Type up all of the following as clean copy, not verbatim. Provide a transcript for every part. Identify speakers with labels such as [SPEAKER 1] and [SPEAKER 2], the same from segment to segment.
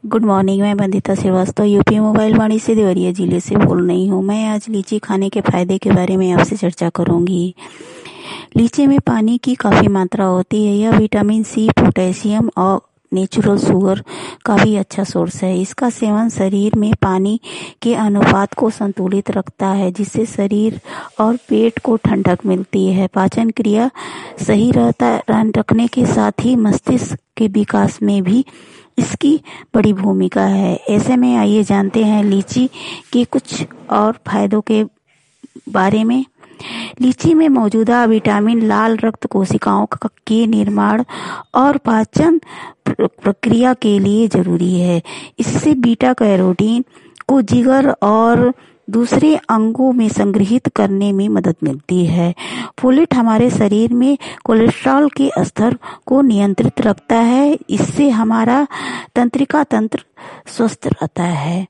[SPEAKER 1] Good morning. मैं Bandita Srivastava UP mobile Vani से देवरिया जिले से बोल रही हूँ। मैं आज लीची खाने के फायदे के बारे में आपसे चर्चा करूंगी। लीची में पानी की काफ़ी मात्रा होती है। यह विटामिन सी, पोटेशियम और नेचुरल शुगर का भी अच्छा सोर्स है। इसका सेवन शरीर में पानी के अनुपात को संतुलित रखता है, जिससे शरीर और पेट को ठंडक मिलती है। पाचन क्रिया सही रखने के साथ ही मस्तिष्क के विकास में भी इसकी बड़ी भूमिका है। ऐसे में आइए जानते हैं लीची के कुछ और फायदों के बारे में। लीची में मौजूदा विटामिन लाल रक्त कोशिकाओं के निर्माण और पाचन प्रक्रिया के लिए जरूरी है। इससे बीटा कैरोटीन को जिगर और दूसरे अंगों में संग्रहित करने में मदद मिलती है। फोलेट हमारे शरीर में कोलेस्ट्रॉल के स्तर को नियंत्रित रखता है। इससे हमारा तंत्रिका तंत्र स्वस्थ रहता है।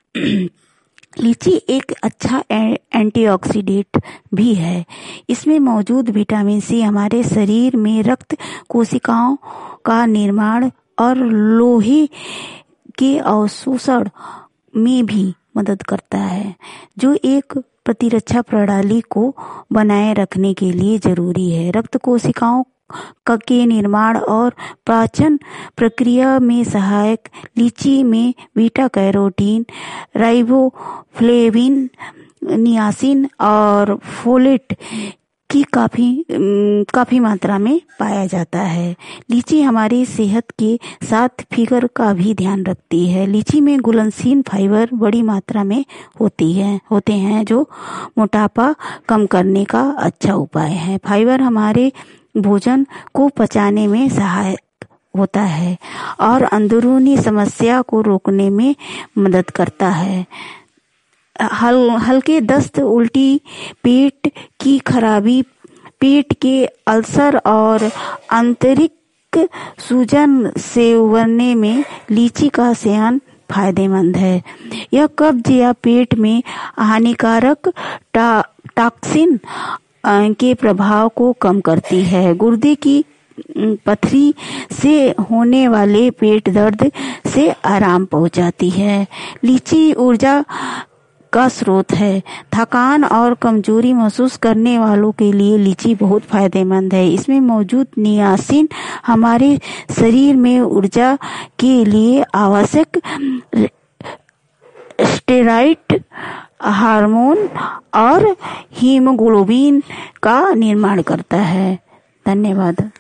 [SPEAKER 1] लीची एक अच्छा एंटीऑक्सीडेंट भी है। इसमें मौजूद विटामिन सी हमारे शरीर में रक्त कोशिकाओं का निर्माण और लोहे के अवशोषण में भी मदद करता है, जो एक प्रतिरक्षा प्रणाली को बनाए रखने के लिए जरूरी है। रक्त कोशिकाओं के निर्माण और पाचन प्रक्रिया में सहायक लीची में बीटा कैरोटीन, राइबोफ्लेविन, नियासिन और फोलेट की काफी मात्रा में पाया जाता है। लीची हमारी सेहत के साथ फिगर का भी ध्यान रखती है। लीची में घुलनशील फाइबर बड़ी मात्रा में होते हैं, जो मोटापा कम करने का अच्छा उपाय है। फाइबर हमारे भोजन को पचाने में सहायक होता है और अंदरूनी समस्या को रोकने में मदद करता है। हल्के दस्त, उल्टी, पेट की खराबी, पेट के अल्सर और आंतरिक सूजन से उबरने में लीची का सेवन फायदेमंद है। यह कब्ज या पेट में हानिकारक टॉक्सिन के प्रभाव को कम करती है। गुर्दे की पथरी से होने वाले पेट दर्द से आराम पहुंचाती है। लीची ऊर्जा का स्रोत है। थकान और कमजोरी महसूस करने वालों के लिए लीची बहुत फायदेमंद है। इसमें मौजूद नियासिन हमारे शरीर में ऊर्जा के लिए आवश्यक स्टेरॉइड हार्मोन और हीमोग्लोबिन का निर्माण करता है। धन्यवाद।